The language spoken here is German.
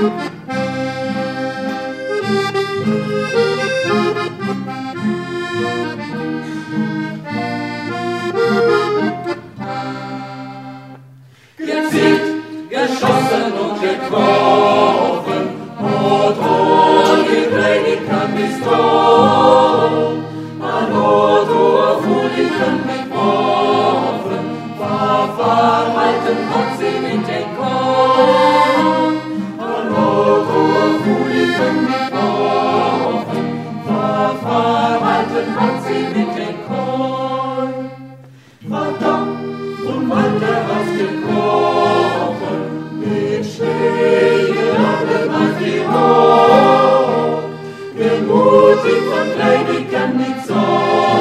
Gezielt, geschossen und getroffen, und oh, die Prediger ist tot. Hallo, du Fuliken mit Waffen, verhalten hat sie mit den Korn. Hallo, du Fuliken mit Waffen, verhalten hat sie mit den Korn. Verdammt, und Walter hast gekrochen, mit Schlägen auf die Hoch. Gemutigt von Predigen mit Sorgen,